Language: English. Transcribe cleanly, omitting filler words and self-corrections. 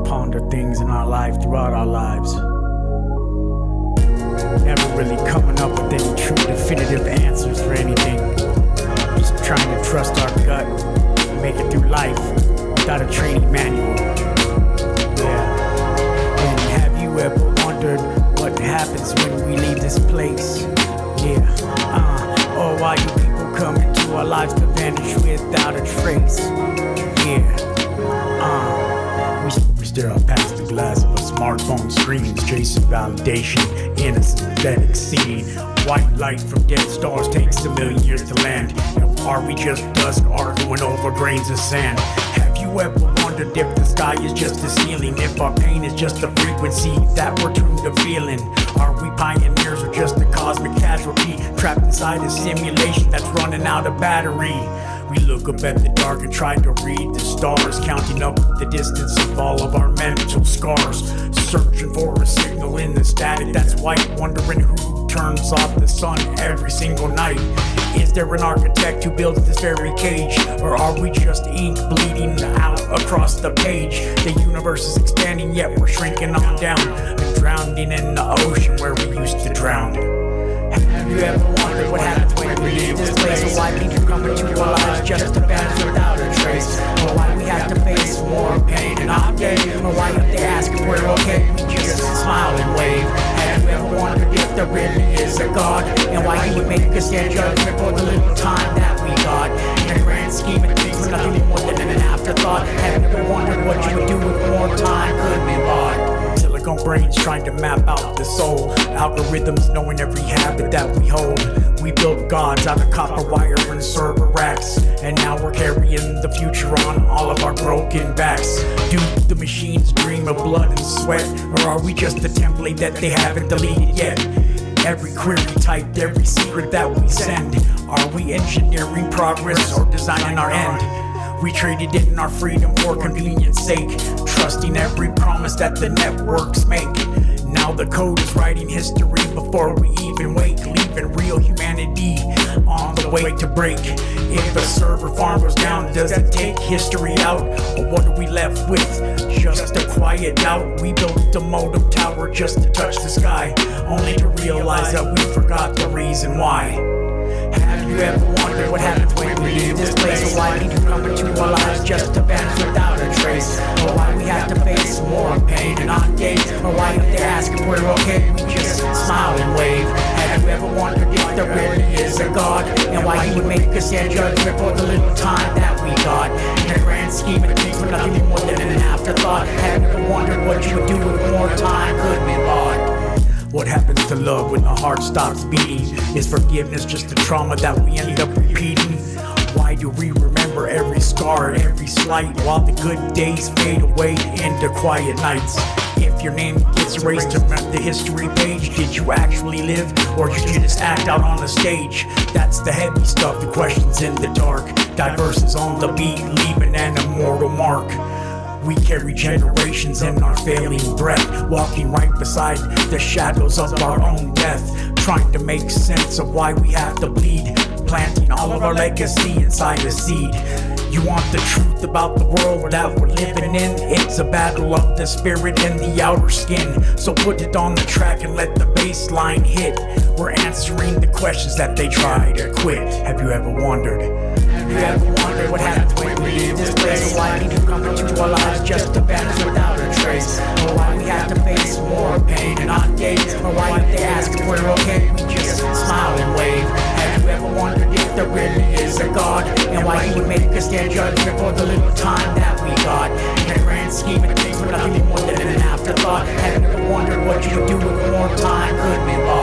ponder things in our life throughout our lives. Never really coming up with any true definitive answers for anything. Just trying to trust our gut and make it through life without a training manual. Yeah. And have you ever wondered what happens when we leave this place? Yeah. Or why do people come into our lives to vanish without a trace? Yeah. We stare up past the glass of a smartphone screens, chasing validation in a synthetic scene. White light from dead stars takes a million years to land. And are we just dust arguing over grains of sand? Have you ever wondered if the sky is just a ceiling? If our pain is just a frequency that we're tuned to feeling? Are we pioneers or just a cosmic casualty trapped inside a simulation that's running out of battery? We look up at the dark and try to read the stars, counting up the distance of all of our mental scars, searching for a signal in the static that's white, wondering who turns off the sun every single night. Is there an architect who builds this very cage, or are we just ink bleeding out across the page? The universe is expanding, yet we're shrinking on down, drowning in the ocean where we used to drown. Have you ever wondered what happens when we leave this place? Or why people come into our lives just to vanish without a trace? Or why we have to face more pain and not gain? Or why if they ask if we're okay, we just smile and wave? Have you ever wondered if there really is a God? And why he would make us stand judgment for the little time that we got? In a grand scheme of things, we're nothing more than an afterthought. Have you ever wondered what you would do with more time could be bought? Silicone brains trying to map out the soul, algorithms knowing every habit that we hold. We built gods out of copper wire and server racks, and now we're carrying the future on all of our broken backs. Do the machines dream of blood and sweat, or are we just a template that they haven't deleted yet? Every query typed, every secret that we send, are we engineering progress or designing our end? We traded in our freedom for convenience sake, trusting every promise that the networks make. Now the code is writing history before we even wake, leaving real humanity on the way to break. If a server farm goes down, does it take history out? Or what are we left with? Just a quiet doubt. We built a modem tower just to touch the sky, only to realize that we forgot the reason why. Have you ever wondered what happens when we leave this place? Or why people come into our lives just to vanish without a trace? Or why we have to face more pain and not gain? Or why if they ask if we're okay, we just smile and wave? Have you ever wondered if there really is a God? And why he would make us stand judgment for the little time that we got? In a grand scheme of things, we're nothing more than an afterthought. Have you ever wondered what you would do with more time could be bought? What happens to love when the heart stops beating? Is forgiveness just a trauma that we end up repeating? Why do we remember every scar, every slight, while the good days fade away into quiet nights? If your name gets erased from the history page, did you actually live, or did you just act out on the stage? That's the heavy stuff, the questions in the dark. Diverse is on the beat, leaving an immortal mark. We carry generations in our failing breath, walking right beside the shadows of our own death, trying to make sense of why we have to bleed, planting all of our legacy inside a seed. You want the truth about the world that we're living in? It's a battle of the spirit and the outer skin. So put it on the track and let the bass line hit. We're answering the questions that they try to quit. Have you ever wondered? Have you ever wondered what happens when we leave this place? Or why people come into our lives just to vanish without a trace? Or why we have to face more pain and not gain? Or why if they ask if we're okay, we just smile and wave? Have you ever wondered if there really is a God? And why he would make us stand judgment for the little time that we got? In a grand scheme of things, we're nothing more than an afterthought. Have you ever wondered what you would do with more time could be bought?